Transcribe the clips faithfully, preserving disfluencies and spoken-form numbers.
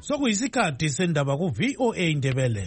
Sokuyisikhathi sendaba ku V O A Ndebele.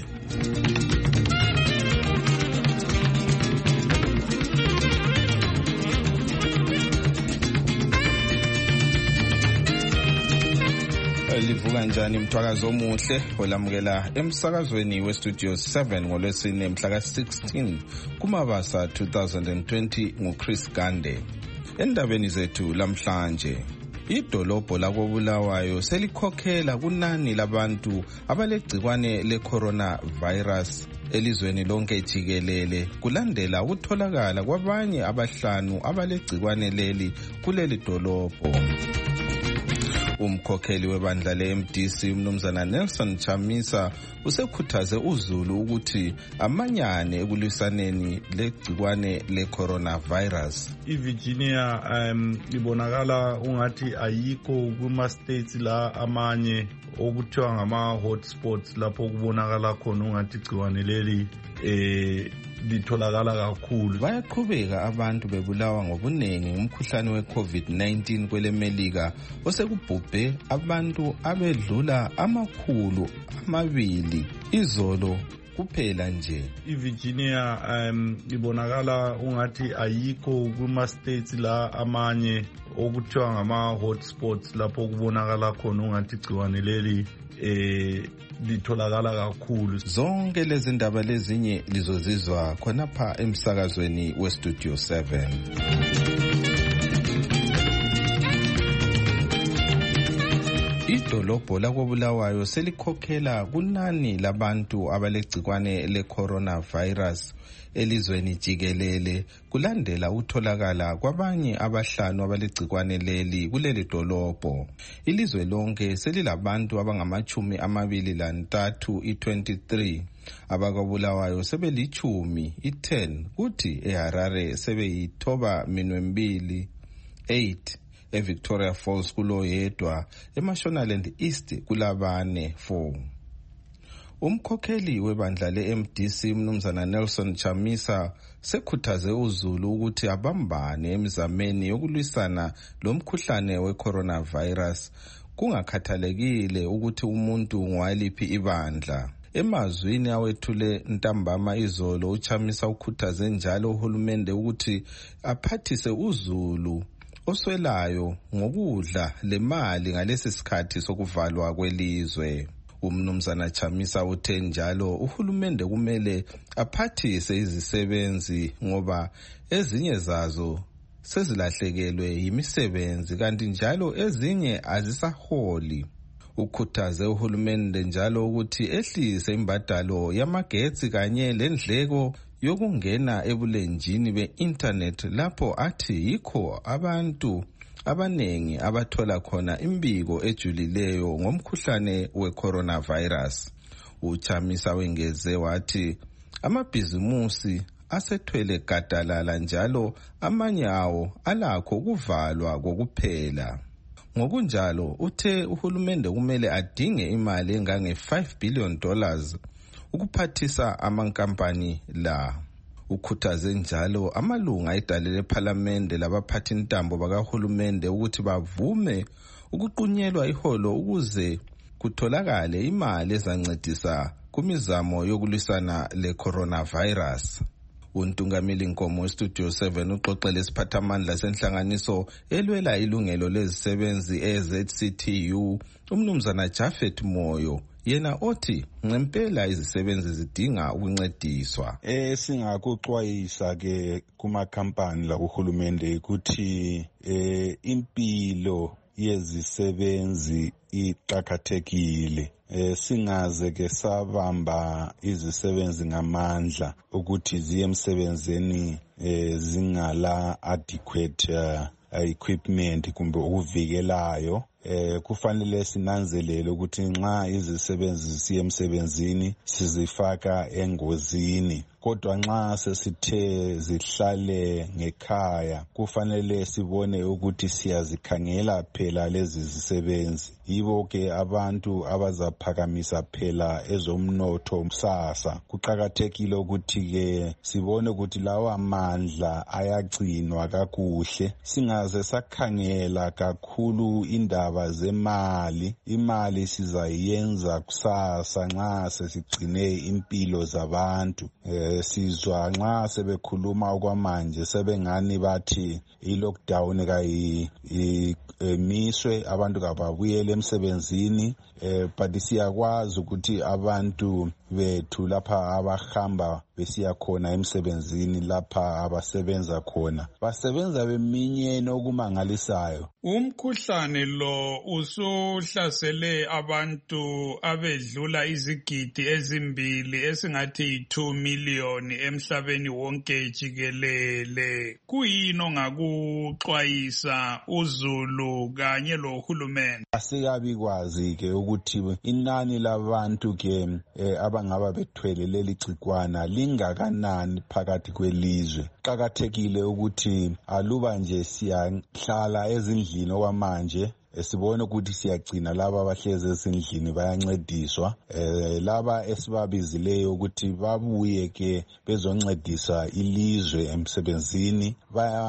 Livuka njani mthwakazo omuhle olamukela emsakazweni we Studio seven ngolwesine mhla ka sixteen kuMabasa two thousand twenty nguChris Gande. Endabeni zethu lamhlanje, idolobho lakoBulawayo selikhokhela kunani labantu abalegcikwane le-coronavirus elizweni lonke jikelele kulandela ukutholakala kwabanye abahlanu abalegcikwane leli kuleli dolobho. Umkhokheli webandla le-M D C umnumzana Nelson Chamisa usekhuthaze uZulu ukuthi amanyane ekulwisaneni legcikwane le-coronavirus. IVirginia um ibonakala ungathi ayikho kuma-states la amanye okuthiwa ngama-hotspots lapho kubonakala khona ungathi igciwane leli eh litholakala kakhulu. Bayaqhubeka abantu bebulawa ngobunengi ngumkhuhlane we-COVID nineteen kwele Melika osekubhubhe abantu abedlula amakhulu amabili izolo kuphela nje. IVirginia um ibonakala ungathi ayikho kuma-states la amanye okuthiwa ngama-hotspots lapho kubonakala khona ungathi igciwane leli eh litholakala kakhulu. Zonke lezi ndaba lezinye lizozizwa khonapha emsakazweni we Studio seven. Idolobho lakoBulawayo selikhokhela kunani labantu abalegcikwane le-coronavirus elizweni jikelele kulandela utholakala kwabanye abahlanu abalegcikwane leli kuleli dolobho. Ilizwe lonke selilabantu abangamachumi amabili lantathu i-twenty-three abakwaBulawayo sebelichumi i-ten kuthi eHarare sebeyithoba minwembili eight, eVictoria Falls kulo yedwa, eMashonaland East kulabane four. Umkhokheli webandla le-M D C umnumzana Nelson Chamisa sekhuthaze uZulu ukuthi abambane emizameni yokulwisana lomkhuhlane we-coronavirus kungakhathalekile ukuthi umuntu ngwaliphi ibandla. Emazwini awethule ntambama izolo, uChamisa ukhuthaze njalo uhulumende ukuthi aphathise uZulu oswelayo ngokudla lemali ngalesi sikhathi sokuvalwa kwelizwe. Umnumzana Chamisa uthe njalo uhulumende kumele aphathise izisebenzi ngoba ezinye zazo sezilahlekelwe yimisebenzi kanti njalo ezinye azisaholi. Ukhuthaze uhulumende njalo ukuthi ehlise imbadalo yamagetsi kanye lendleko yokungena ebulenjini be-internet lapho athi yikho abantu abanengi abathola khona imbiko ejulileyo ngomkhuhlane we-coronavirus. UChamisa wengeze wathi amabhizimusi asethwele gadalala njalo amanye awo alakho kuvalwa kokuphela. Ngokunjalo uthe uhulumende kumele adinge imali engange five billion dollars ukuphathisa amankampani la. Ukhuthaze njalo amalunga edale lephalamende labaphathi intambo bakahulumende ukuthi bavume ukuqunyelwa iholo ukuze kutholakale imali ezancedisa kumizamo yokulwisana le-coronavirus. Untungameli Nkomo we-Studio seven uxoxele isiphathamandla senhlanganiso elwela ilungelo lezisebenzi e-Z C T U umnumzana Jafet Moyo, yena othi ngempela izisebenzi zidinga ukuncediswa. Eh singakuxwayisa ke kumakhampani la kuhulumende ukuthi eh impilo yezisebenzi iqhakathekile. Eh singaze ke sabamba izisebenzi ngamandla ukuthi ziye emsebenzini eh zingala adequate uh, equipment kumbe ukuvikelayo. Eh kufanele sinanzelele ukuthi nxa izisebenzi zisiya emsebenzini sizifaka engozini kodwa nxa sesithe zihlale ngekhaya kufanele sibone ukuthi siyazikhangela phela lezi zisebenzi. Yibo ke abantu abazaphakamisa phela ezomnotho kusasa. Kuqakathekile ukuthi ke sibone ukuthi lawa mandla ayagcinwa kakuhle, singaze sakhangela kakhulu indaba zemali. Imali sizayenza kusasa nxa sesigcine impilo zabantu. Eh, sizwa nxa sebekhuluma okwamanje sebengani bathi i-lockdown kayi emiswe abantu kababuyele emsebenzini, eh, but siyakwazi ukuthi abantu bethu lapha abahamba besiya khona emsebenzini, lapha abasebenza khona basebenza beminyene okumangalisayo. Umkhuhlane lo usuhlasele abantu abedlula izigidi ezimbili esingathi yi-two million emhlabeni wonke jikelele. Kuyini ongakuxwayisa uzulu kanye lohulumeni? Asikabi kwazi ke ukuthi inani labantu ke eh, abangaba bethwele leli gcikwana lingakanani phakathi kwelizwe. Qakathekile ukuthi aluba nje siyahlala ezindlini okwamanje sibone ukuthi siyagcina laba abahlezi ezindlini bayancediswa, eh, laba esibabizileyo ukuthi babuye ke bezoncedisa ilizwe emsebenzini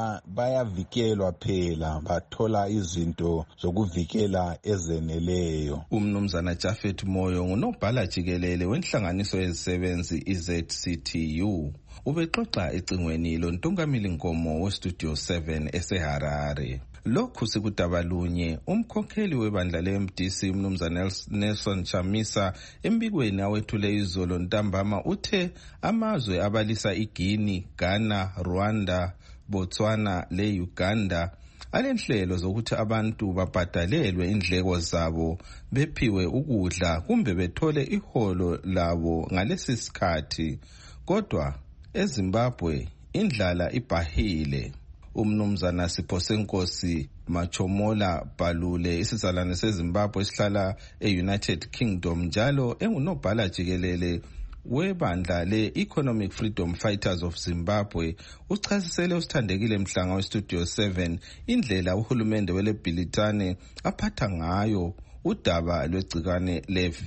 bayavikelwa phela, bathola izinto zokuvikela ezeneleyo. Umnumzana Jafet Moyo ngunobhala jikelele wenhlanganiso yezisebenzi i-Z C T U. Ubexoxa ecingweni loNtungamili Nkomo weStudio seven eseHarare. Lokhu sikudabalunye umkhokheli webandla le-M D C umnumzana Nelson Chamisa embikweni awethule izolo ntambama uthe amazwe abalisa iGuinea, Ghana, Rwanda, Botswana le-Uganda alenhlelo zokuthi abantu babhadalelwe indleko zabo bephiwe ukudla kumbe bethole iholo labo ngalesi sikhathi. Kodwa eZimbabwe indlala ibhahile. Umnumzana Siphosenkosi Machomola Balule isizalwane seZimbabwe esihlala e-United Kingdom njalo engunobhala jikelele webandla le-Economic Freedom Fighters of Zimbabwe uchasisele usithandekile Mhlanga weStudio seven indlela uhulumende weleBhilitane aphatha ngayo udaba lwegcikwane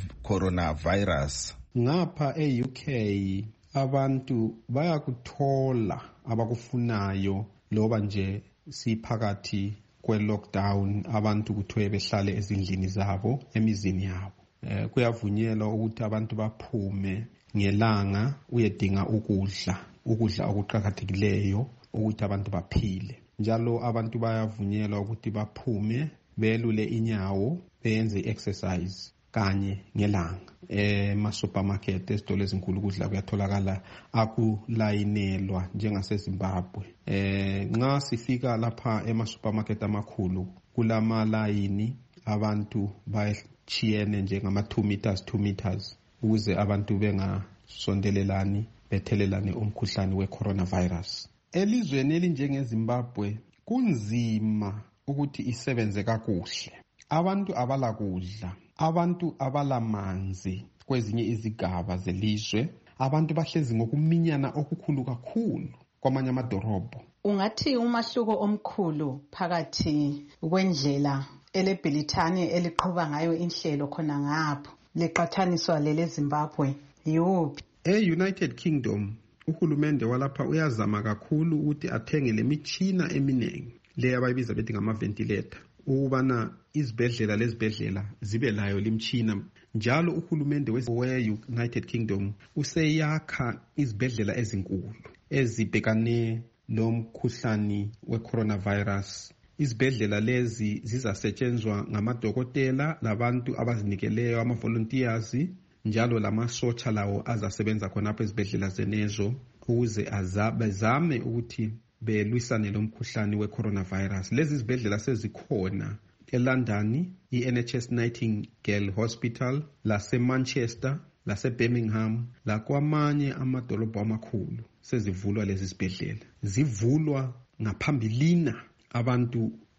le-coronavirus. Ngapha e-U K abantu bayakuthola abakufunayo loba nje siphakathi kwe-lockdown, abantu kuthiwe behlale ezindlini zabo emizini yabo. Eh, kuyavunyelwa ukuthi abantu baphume ngelanga uyedinga ukudla, ukudla okuqakathekileyo ukuthi abantu baphile. Njalo abantu bayavunyelwa ukuthi baphume belule inyawo, benze exercise kanye ngelanga. Eh ma-supermarket ezitolo ezinkulu ukudla kuyatholakala akulayinelwa njengaseZimbabwe. Eh nxa sifika lapha ema-supermarket amakhulu kulama layini, abantu bayachiyene njengama two meters two meters ukuze abantu bengasondelelani bethelelane umkhuhlane we-coronavirus. Elizweni elinjengeZimbabwe kunzima ukuthi isebenze kakuhle. Abantu abala kudla, abantu abala manzi kwezinye izigaba zelizwe, abantu bahlezi ngokuminyana okukhulu kakhulu kwamanye amadorobho. Ungathi umahluko omkhulu phakathi kwendlela eleBhilitane eliqhuba ngayo inhlelo khona ngapho leqathaniswa lele Zimbabwe yuphi? E-United Kingdom uhulumende walapha uyazama kakhulu ukuthi athenge lemitshina eminingi le abayibiza bethi ngama-ventilator ukubana izibhedlela lezibhedlela zibe layo limtshina. Njalo uhulumende we-United Kingdom useyakha izibhedlela ezinkulu ezibhekane lomkhuhlane we-coronavirus. Izibhedlela lezi zizasetshenzwa ngamadokotela labantu abazinikeleyo, ama-volunteers, njalo lamasotsha lawo azasebenza khonapho ezibhedlela zenezo ukuze azame ukuthi belwisane lomkhuhlane we-coronavirus. Lezi zibhedlela sezikhona eLondon, i-N H S Nightingale Hospital, lase-Manchester, lase-Birmingham, lakwamanye amadolobho amakhulu sezivulwa lezi zibhedlela. Zivulwa ngaphambilina abantu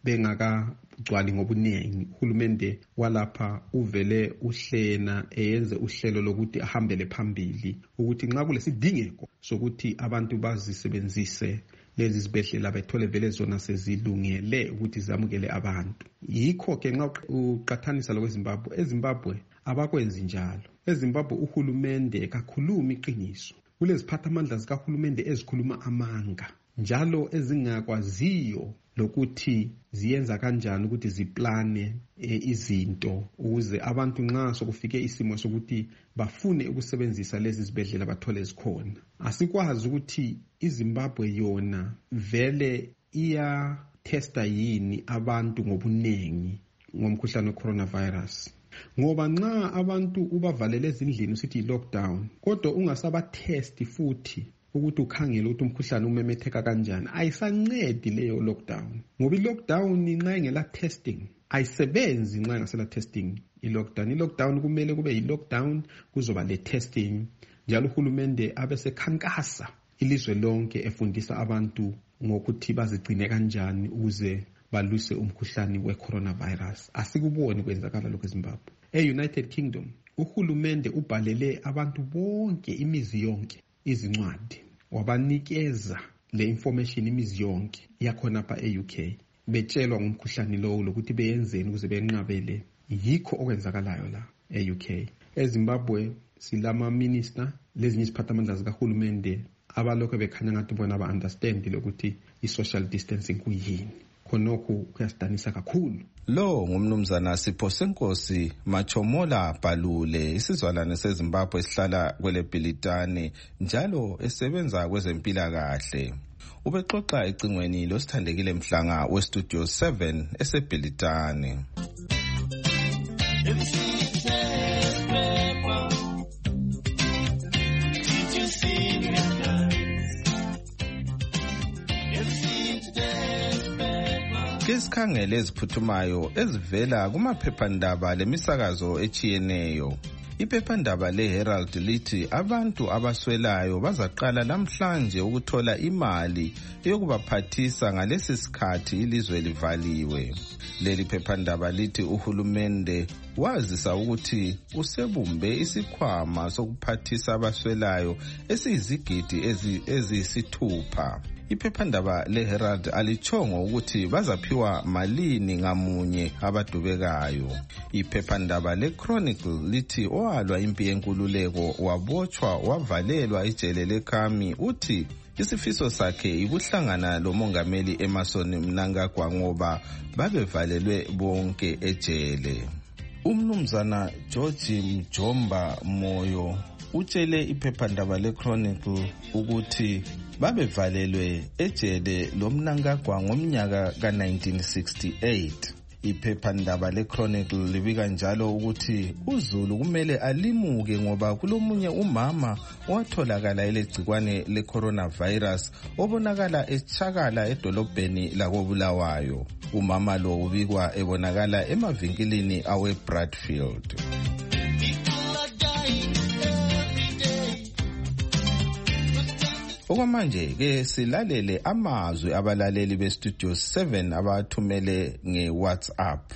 bengakagcwali ngobuningi. Uhulumende walapha uvele uhlena eyenze uhlelo lokuthi ahambele phambili ukuthi nxa kulesidingeko sokuthi abantu bazisebenzise lezi zibhedlela bethole vele zona sezilungele ukuthi zamukele abantu. Yikho ke nxa uqathanisa lo kweZimbabwe, eZimbabwe abakwenzi njalo. eZimbabwe uhulumende kakhuluma iqiniso. Kuleziphathamandla zikahulumende ezikhuluma amanga njalo ezingakwaziyo lokuthi ziyenza kanjani ukuthi ziplane e, izinto ukuze abantu nxa sokufike isimo sokuthi bafune ukusebenzisa lezi zibhedlela bathole zikhona. Asikwazi ukuthi iZimbabwe yona vele iya testa yini abantu ngobunengi ngomkhuhlane we-coronavirus. Ngoba nxa abantu ubavalele ezindlini usithi lockdown kodwa ungasaba test futhi ukuthi ukhangele ukuthi umkhuhlane umemetheka kanjani, ayisancedi leyo lockdown. Ngoba i-lockdown nxa ingela testing ayisebenzi nxa ingasela testing. I-lockdown i-lockdown kumele kube yi-lockdown kuzoba le testing njalo uhulumende abesekhankasa ilizwe lonke efundisa abantu ngokuthi bazigcine kanjani ukuze balwise umkhuhlane we-coronavirus. Asikuboni kwenzakala lokho eZimbabwe. E-United Kingdom uhulumende ubhalele abantu bonke imizi yonke izincwadi wabanikeza le information imizi yonke yakhona pa e-U K betshelwa ngomkhuhlane lowo lokuthi beyenzeni ukuze benqabele. Yikho okwenzakalayo la e-U K. eZimbabwe silama minister lezinye iziphathamandla zikahulumende abalokho bekhanya ngathi bona ba-understand lokuthi i-social distancing kuyini. Khonokho kuyasidanisa kakhulu. Lo ngumnumzana Sipho Senkosi Machomola Balule, isizalwane seZimbabwe esihlala kwele Bhilitane njalo esebenza kwezempilakahle. Ubexoxa ecingweni losithandekile Mhlanga weStudio seven eseBhilitane. Isikhangele eziphuthumayo ezivela kumaphephandaba lemisakazo echiyeneyo. Iphephandaba leHerald lithi abantu abaswelayo bazaqala namhlanje ukuthola imali yokubaphathisa ngalesi sikhathi ilizwe livaliwe. Leli phephandaba lithi uhulumende wazisa ukuthi usebumbe isikhwama sokuphathisa abaswelayo esiyizigidi eziyisithupha. Iphephandaba leHerald alichongo ukuthi bazaphiwa malini ngamunye abadubekayo. Iphephandaba leChronicle lithi owalwa impi yenkululeko wabotshwa wavalelwa ijele leKhami uthi isifiso sakhe ikuhlangana lomongameli Emmerson Mnangagwa ngoba babevalelwe bonke ejele. Umnumzana George Mjomba Moyo utshele iphephandaba leChronicle ukuthi babevalelwe ejele loMnangagwa ngomnyaka ka nineteen sixty-eight. Iphephandaba leChronicle libika njalo ukuthi uZulu kumele alimuke ngoba kulomunye umama owatholakala elegcikwane le-coronavirus obonakala echakala edolobheni lakoBulawayo. Umama lo ubikwa ebonakala emavinkilini aweBradfield. Okwamanje ke silalele amazwi abalaleli beStudio seven abathumele ngeWhatsApp.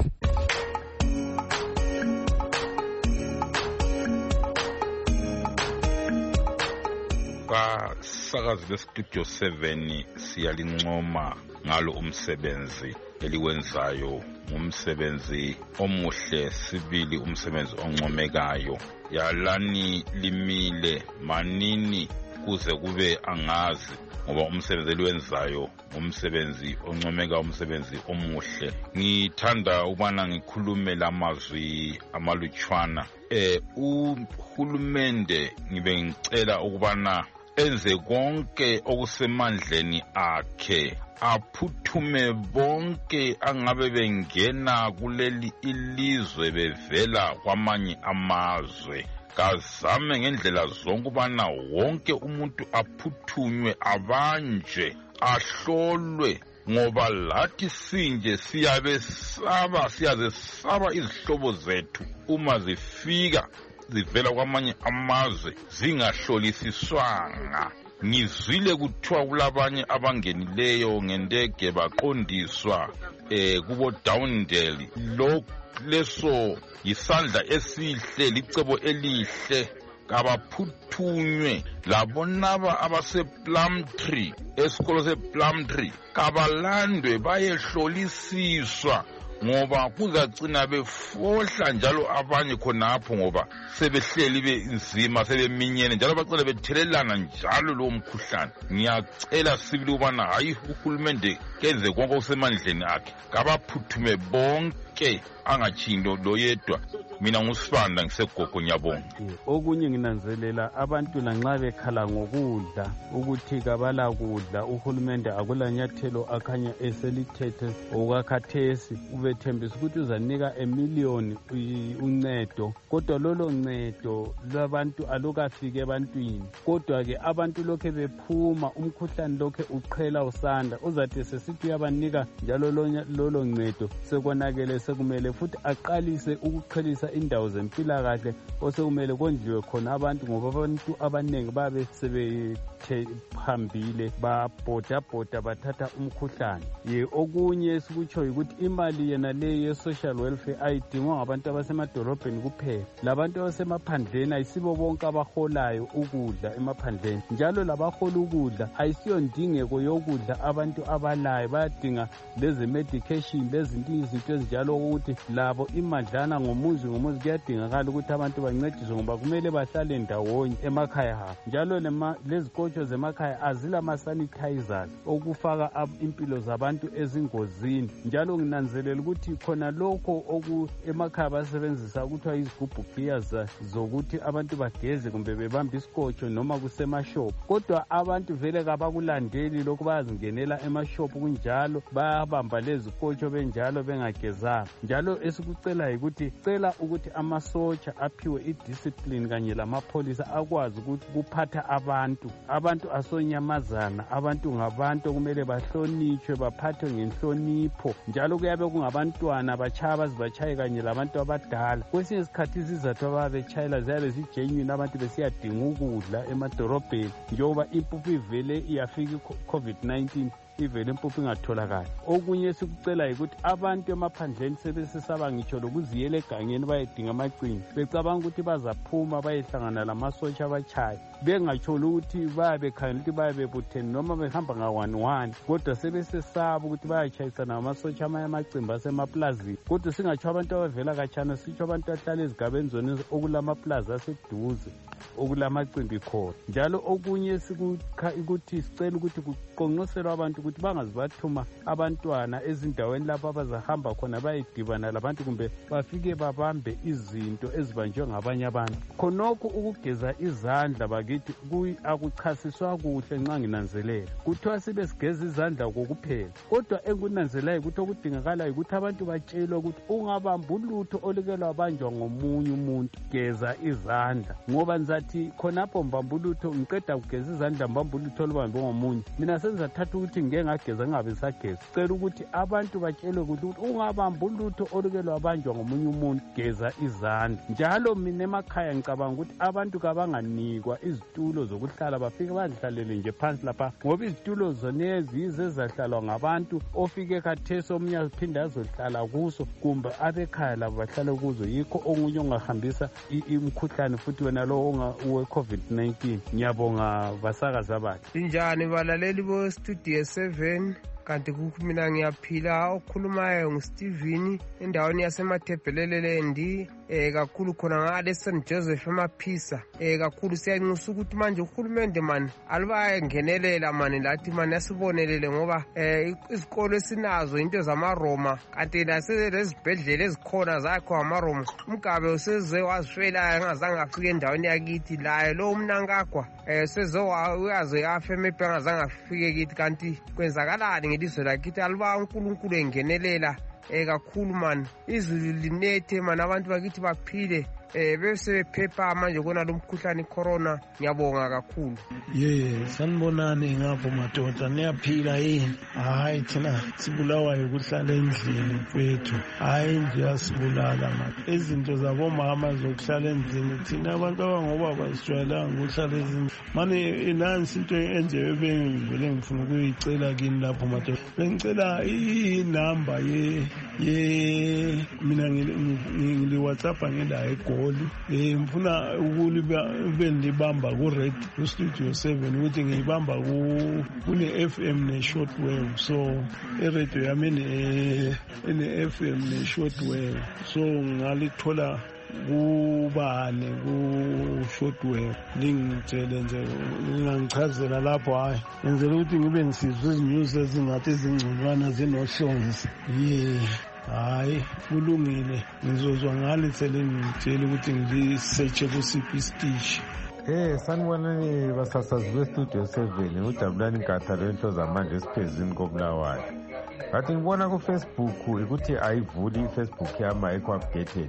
Basakazi beStudio seven siyalincoma ngalo umsebenzi eliwenzayo, umsebenzi omuhle sibili, umsebenzi oncomekayo. Yalani limile manini kuze kube angazi ngoba umsebenzi eliwenzayo umsebenzi oncomeka, umsebenzi omuhle. Ngithanda ubana ngikhulume lamazwi amalutshwana. Eh uhulumende ngibe ngicela ukubana enze konke okusemandleni akhe, aphuthume bonke angabe bengena kuleli ilizwe bevela kwamanye amazwe. Kazame ngendlela zonke ubana wonke umuntu aphuthunywe, abanjwe, ahlolwe, ngoba lathi sinje siyabe saba siyaze saba izihlobo zethu uma zifika zivela kwamanye amazwe zingahlolisiswanga. ngizwile kuthiwa kulabanye abangenileyo ngendege baqondiswa eh kubo Downdale. Lo leso yisandla esihle, licebo elihle, kabaphuthunywe labonaba abase Plumtree, esikolo se Plumtree kabalandwe bayehlolisiswa ngoba kuzacina befohla njalo abanye khonapho ngoba sebehleli benzima sebeminyene njalo bacela bethelelana njalo lo mkhuhlane. Ngiyacela sibili ubana hayi uhulumende kenze konke okusemandleni akhe, kabaphuthume bonke angachindo lo yedwa. Mina ngusibanda ngisegogo, ngiyabonga. Okunye nginanzelela abantu lanxa bekhala ngokudla ukuthi kabala kudla, uhulumende akulanyathelo akhanya eselithethe okakhathesi, ubethembisa ukuthi uzanika emiliyoni uncedo, kodwa lolo ncedo lwabantu alukafike ebantwini. Kodwa ke abantu lokhe bephuma, umkhuhlane lokhe uqhela usanda, uzathi sesithi uyabanika njalo lolo ncedo sekonakele sekumele futhi aqalise ukuqhelisa indawo zempilakahle osekumele kondliwe khona abantu, ngoba abantu abaningi babe sebethe phambili babhoda bhoda bathatha umkhuhlane. Ye okunye sikutsho ukuthi imali yena le ye social welfare ayidingwa ngabantu abasemadolobheni kuphela, labantu abasemaphandleni ayisibo bonke abaholayo ukudla emaphandleni, njalo labahola ukudla ayisiyo ndingeko yokudla abantu abalayo, bayadinga lezi medication lezinto izinto ezinjalo ukuthi labo imadlana ngomuzi ngomuzi kuyadingakala ukuthi abantu bancediswe ngoba kumele bahlale ndawonye emakhaya habo. Njalo lezikotsho zemakhaya azila ama-sanitizers okufaka impilo zabantu ezingozini. Njalo nginanzelela ukuthi khona lokho oku emakhaya basebenzisa ukuthiwa izigubhu gears zokuthi abantu bageze kumbe bebambe isikotsho noma kusemashop, kodwa abantu vele kabakulandeli lokhu, bayazingenela emashop kunjalo bayabamba lezikotsho benjalo bengagezanga. Njalo esikucela ukuthi cela ukuthi amasotsha aphiwe idiscipline kanye lamapholisa akwazi ukuthi kuphatha abantu. Abantu asonyamazana, abantu ngabantu kumele bahlonitshwe baphathwe ngenhlonipho, njalo kuyabe kungabantwana batshaya bazibatshaye kanye labantu abadala. Kwesinye isikhathi izizathu ababetshayela ziyabe zigenuine, abantu besiyadinga ukudla emadolobheni njengoba impuphu ivele iyafika i-covid nineteen ivele impuphu ingatholakali. Okunye sikucela ukuthi abantu emaphandleni sebesesaba ngitsho lokuziyela egangeni bayedinga amacini, becabanga ukuthi bazaphuma bayehlangana lamasotsha abatshayi, bengatsholi ukuthi bayabe bekhangela ukuthi bayabe bebutheni noma behamba nga-one one, kodwa sebesesaba ukuthi bayatshayisana ngamasotsha amanye amacimbi asemaplazini. Kodwa singatsho abantu abavela katshana, sitsho abantu ahlala ezigabeni zona okulamaplazi aseduze okulamacimbi khona. Njalo okunye ukuthi sicela ukuthi kuqonqoselwe abantu ukuthi bangazibathuma abantwana ezindaweni lapho abazahamba khona bayedibana labantu kumbe bafike babambe izinto ezibanjwe ngabanye abantu. Khonokho ukugeza izandla bakithi akuchasiswa kuhle nxa nginanzelela. Kuthiwa sibe sigeza izandla kokuphela, kodwa engunanzelayo ukuthi okudingakalayo ukuthi abantu batshelwe ukuthi ungabamba ulutho oluke lwabanjwa ngomunye umuntu, geza izandla. Ngoba nzathi khonapho mbamba ulutho ngiqeda kugeza izandla mbamba ulutho olubambe ngomunye, mina senzathatha ukuthi ngeke ngageza ngabe sageza. Cela ukuthi abantu batshelwe ukuthi ungabamba ulutho oluke lwabanjwa ngomunye umuntu, geza izandla. Njalo mina emakhaya ngicabanga ukuthi abantu kabanganikwa izitulo zokuhlala bafike bazihlalele nje phansi lapha, ngoba izitulo zonezi yizo ezahlalwa ngabantu ofike khathesi omunye aphinde azohlala kuso kumbe abekhaya labo bahlale kuzo. Yikho omunye ongahambisa imkhuhlane futhi wena lo we-covid nineteen. Ngiyabonga basakazi abathi. Injani balaleli bo Studio seven, kanti mina ngiyaphila. Okhulumayo nguSteven endaweni yasemathebhelelendi eh kakhulu khona ngale Saint Joseph emaphisa. Eh kakhulu siyanxusa ukuthi manje uhulumende man alibayengenelela mani lathi mani asibonelele, ngoba eh izikolo esinazo into zamaroma, kanti nasezibhedlela ezikhona zakho amaroma. Umgabe useze wazifela engazange afike endaweni yakithi, laye lo umnankagwa eh seze uyaze afe emepe engazange afike kithi, kanti kwenzakalani ngelizwe lakithi? Aliba uNkulunkulu engenelela eh kakhulu man, izulu linethe man, abantu bakithi baphile eh bese bephepha manje kona lo mkhuhlane corona. Ngiyabonga kakhulu. Ye sanibonani ngapho madoda niyaphila yini? Hayi thina sibulawa ukuhlala endlini mfethu. Hayi nje asibulala manje. Izinto zabomama zokuhlala endlini thina abantu abangobaba sijwayelanga ukuhlala endlini. Manje inansi into enje ebengivele ngifuna ukuyicela kini lapho madoda. Bengicela inamba ye ye mina ngili WhatsApp ngenda eGoli. Eh ngifuna ukube ndibamba ku Red Studio seven ukuthi ngiyibamba ku kune F M ne shortwave. So e-radio yami ne ne F M ne shortwave. So ngalithola kubani ku shortwave lingitshele nje ngingichazela lapho hayi ngenzela ukuthi ngibe ngisizwe izinews ezingathi ezingconywana zinohlonzi. Ye hayi kulungile ngizozwa ngani selengitshela ukuthi ngisearche ku C P station. Eh sanibonani basasazi bestudio seven uJabulani Nkatha lento zamanje esiphezini kobulawayo. Ngathi ngibona ku Facebook ukuthi ayivuli iFacebook yami ayikho updated.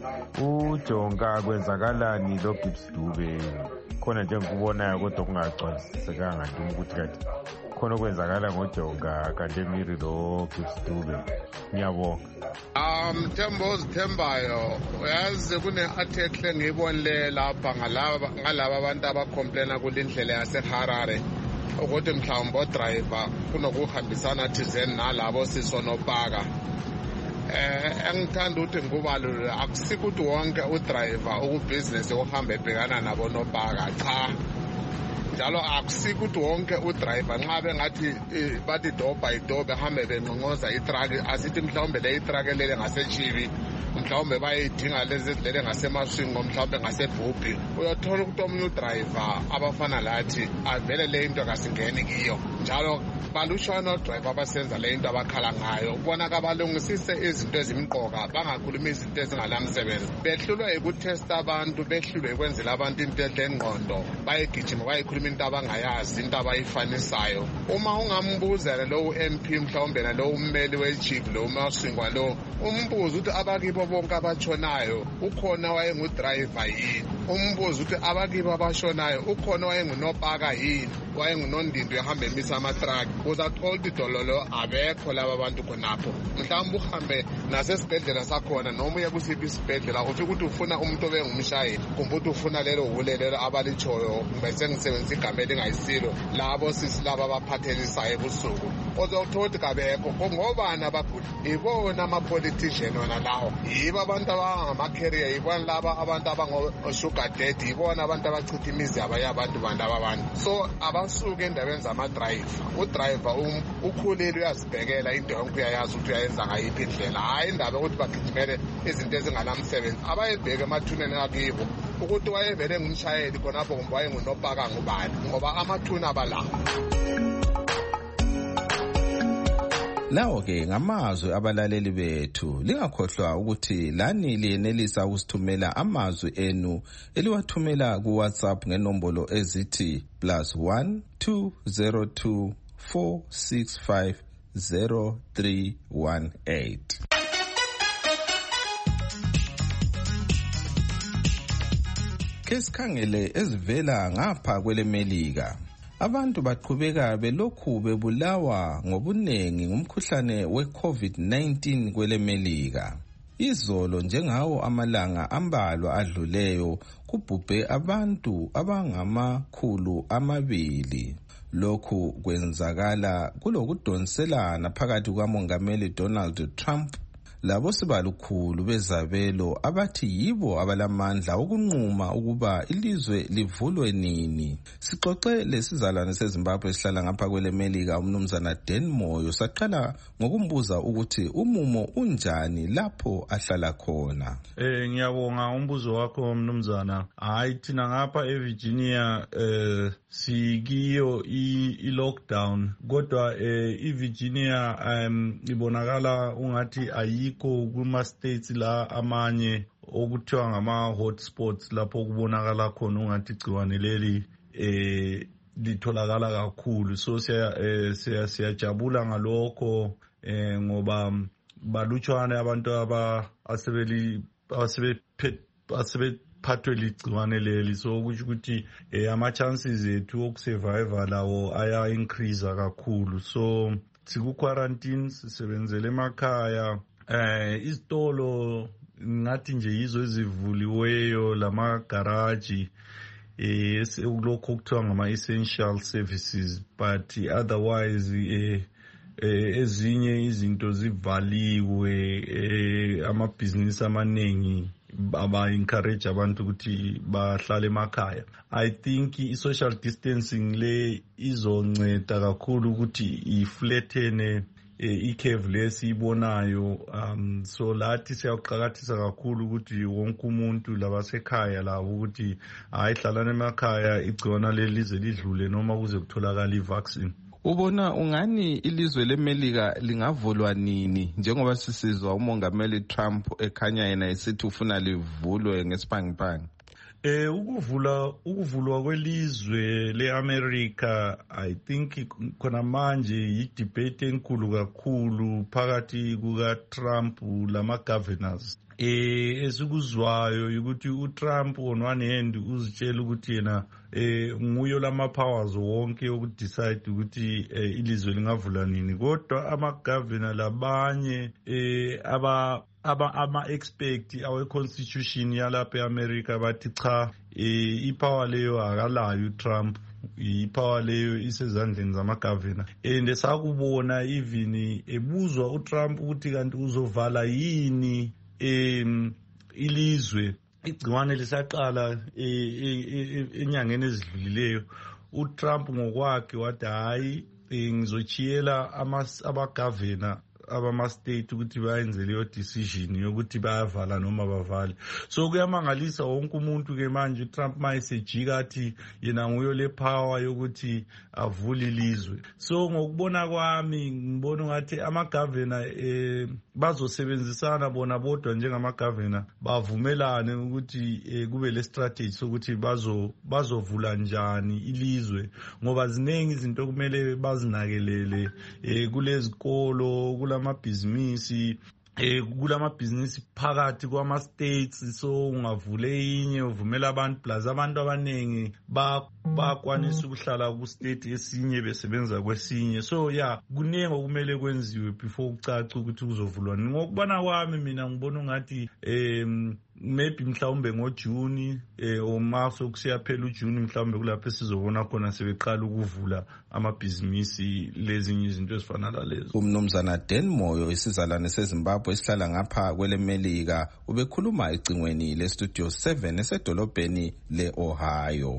Ujonga kwenzakalani lo Gibbs Dube khona nje ngikubonayo kodwa kungagcwalisekanga nje ukuthi kathi khona kwenzakala ngojonga kanti emiri lo Gibbs Dube. Ngiyabonga. Um Thembo Zithembayo uyazi kune article ngiyibonile lapha ngalaba ngalaba abantu abacomplaina kulindlela yaseHarare ukuthi mhlawumbe odriver kunokuhambisana thizeni nalabo sisonopaka. Eh engithanda ukuthi ngikubalule akusiko ukuthi wonke udriver ukubusiness ohamba ebhekana nabo nopaka cha. Njalo akusiko ukuthi wonke udriver nxa bengathi bathi door by door behambe benqonqoza itruck asithi mhlawumbe le itruck lele ngaseChibi mhlawumbe bayidinga lezi lele ngaseMaswingo mhlawumbe ngaseBhubhi uyothola ukuthi omunye udriver abafana lathi avele le into kasingeni kiyo. Njalo balushwana odriver abasenza le into abakhala ngayo ubona kabalungisise izinto ezimqoka bangakhuluma izinto ezingalamsebenzi. Behlulwe ukutesta abantu behlulwe ukwenzela abantu into edle engqondo bayegijima bayikhuluma into abangayazi into abayifanisayo. Uma ungambuzela lo M P mhlawumbe na lo ummeli wechief lo Maswingwa lo umbuzo ukuthi abakibo bonke abatshonayo ukhona wayengudriver yini. Umbuzo ukuthi abakibo abashonayo ukhona wayengunopaka yini wayengunondindo ehamba emisa ama-truck. Uzathola ukuthi dololo abekho laba bantu khonapho. Mhlawumbe uhambe nasesibhedlela sakhona noma uye kusiphi isibhedlela uthi ukuthi ufuna umuntu obengumshayeli kumbe ukuthi ufuna lelo hulelelo abalichoyo bese ngisebenzisa igama elingayisilo labo sisilaba abaphathelisayo ebusuku. Uzothola ukuthi kabekho ngobani abaguli ibona ama-politician wona lawo yibo abantu abangama-carrier yibona laba abantu abango-sugar daddy yibona abantu abachitha imizi yabanye abantu bantu ababantu. So abasuke endaweni zama-driver udriver ukhulile uyazibhekela into yonke uyayazi ukuthi uyayenza ngayiphi indlela hayi indaba ukuthi bagijimele izinto ezinganamsebenzi abayibheke emathuneni akibo ukuthi wayevele ngumshayeli khonapho kumbe wayengunopaka ngubani ngoba amathuna abalawo. Lawo ke ngamazwi abalaleli bethu lingakhohlwa ukuthi lani liyenelisa ukusithumela amazwi enu eliwathumela ku WhatsApp ngenombolo ezithi plus one two zero two four six five zero three one eight. Kesikhangele ezivela ngapha kwelemelika. Abantu baqhubeka belokhu bebulawa ngobunengi ngumkhuhlane we-COVID nineteen kwelemelika. Izolo njengawo amalanga ambalwa adluleyo kubhubhe abantu abangamakhulu amabili. Lokhu kwenzakala kulokudonselana phakathi kukamongameli Donald Trump labo sibalukhulu bezabelo abathi yibo abalamandla okunquma ukuba ilizwe livulwe nini. Sixoxe lesizalwane seZimbabwe esihlala ngapha kwelemelika umnumzana Dan Moyo saqala ngokumbuza ukuthi umumo unjani lapho ahlala khona. Eh ngiyabonga umbuzo wakho mnumzana. Hayi thina ngapha eVirginia eh sikiyo i-lockdown kodwa eh iVirginia um ibonakala ungathi ayi kuma states la amanye okuthiwa ngama hotspots lapho kubonakala khona ungathi igciwane leli eh litholakala kakhulu. So siya siya siyajabula ngalokho eh ngoba balutshwane abantu aba asebeli asebe asebephathwe ligciwane leli, so kusho ukuthi eh, ama-chances ethu okusurviva lawo aya-increase kakhulu. So siku-quarantine, sisebenzele emakhaya, eh izitolo ngathi nje yizo ezivuliweyo, lamagaraji eh sekulokho okuthiwa ngama-essential services, but otherwise eh ezinye izinto zivaliwe, eh amabhizinisi amaningi aba-encourage abantu ukuthi bahlale emakhaya. I think i-social distancing le izonceda kakhulu ukuthi iflattene i-curve lesiyibonayo. Um so lathi siyaqakathisa kakhulu ukuthi wonke umuntu labasekhaya labo ukuthi hayi hlalana emakhaya, igciwana lelize lidlule noma kuze kutholakala i-vaccine. Ubona ungani ilizwe leMelika lingavulwa nini, njengoba sisizwa umongameli Trump ekhanya yena esithi ufuna livulwe ngesiphangiphanga? Eh ukuvula ukuvulwa kwelizwe leAmerica, I think khona manje yi-debate enkulu kakhulu phakathi kuka Trump lama governors. Eh esikuzwayo ukuthi uTrump on one hand uzitshela ukuthi yena eh nguyo lama powers wonke ukuthi decide ukuthi eh, ilizwe lingavula nini, kodwa ama governor labanye eh aba aba ama expect awe constitution yalapha eAmerica bathi cha, eh ipower leyo akalayo uTrump, ipower leyo isezandleni zama governor. And sakubona even ebuzwa uTrump ukuthi kanti uzovala yini em ilizwe igciwane lisaqala enyangeni ezidlulileyo, uTrump ngokwakhe wathi hayi ngizochiyela ama-governor abama-state ukuthi bayenze leyo decision yokuthi bayavala noma bavale. So kuyamangalisa wonke umuntu ke manje uTrump mayesejika athi yena nguyo le power yokuthi avule ilizwe. So ngokubona kwami ngibona ngathi ama-governor eh bazosebenzisana bona bodwa njengama-governor bavumelane ukuthi eh, kube le strategy sokuthi bazo bazovula njani ilizwe, ngoba ziningi izinto kumele bazinakelele eh, kulezikolo, kula amabhizinisi eh kulamabhizinisi phakathi kwama states. So ungavule inye uvumela abantu plus abantu abaningi bakwanisa ukuhlala ku state esinye besebenza kwesinye. So yeah, kuningi okumele kwenziwe before kucaca ukuthi kuzovulwa. Ngokubona kwami mina ngibona ngathi em maybe mhlawumbe ngoJuni eh omaso kusiya phela uJuni mhlawumbe kulapho sizobona khona sebeqala ukuvula amabhizinisi lezinye izinto ezifana nalezo. Umnumzana Dan Moyo isizalwane seZimbabwe esihlala ngapha kweleMelika ubekhuluma ecingweni le Studio seven esedolobheni leOhio.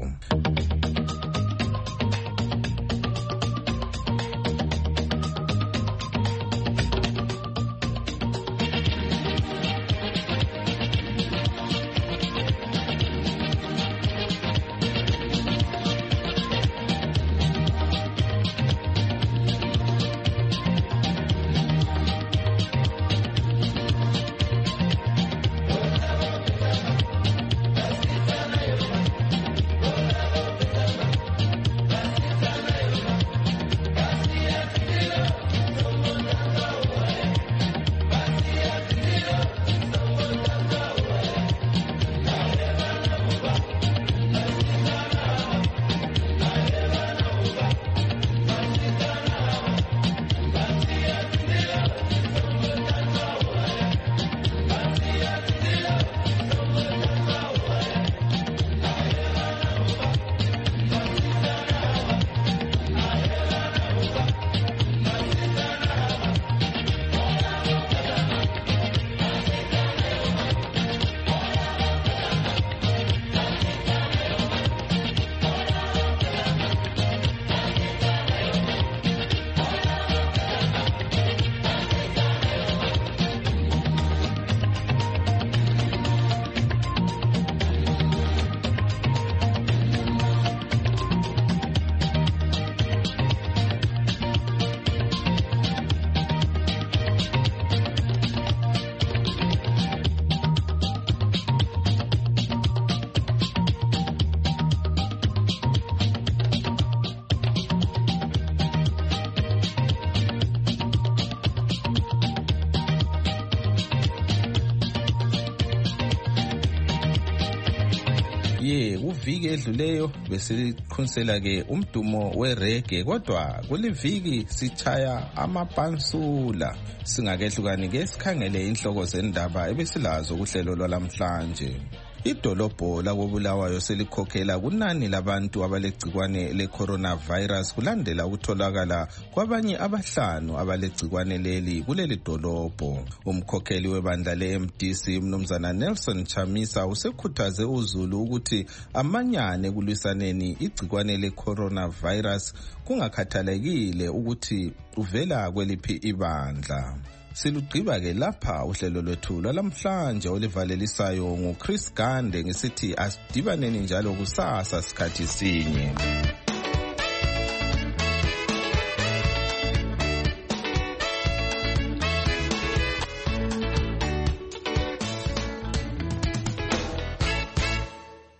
ye kuviki edluleyo besiqhunisela ke umdumo werege, kodwa kuliviki sichaya amapansula. Singakehlukani ke sikhangele inhloko zendaba ebesilazo kuhlelo lwalamhlanje. Idolobho lakoBulawayo selikhokhela kunani labantu abalegcikwane le-coronavirus kulandela ukutholakala kwabanye abahlanu abalegcikwane leli kuleli dolobho. Umkhokheli webandla le-M D C Mnumzana Nelson Chamisa usekhuthaze uZulu ukuthi amanyane kulwisaneni igcikwane le-coronavirus kungakhathalekile ukuthi uvela kweliphi ibandla. Silugqiba ke lapha uhlelo lwethu lwalamhlanje olivalelisayo nguChris Gande ngisithi asidibaneni njalo kusasa sikhathi sinye.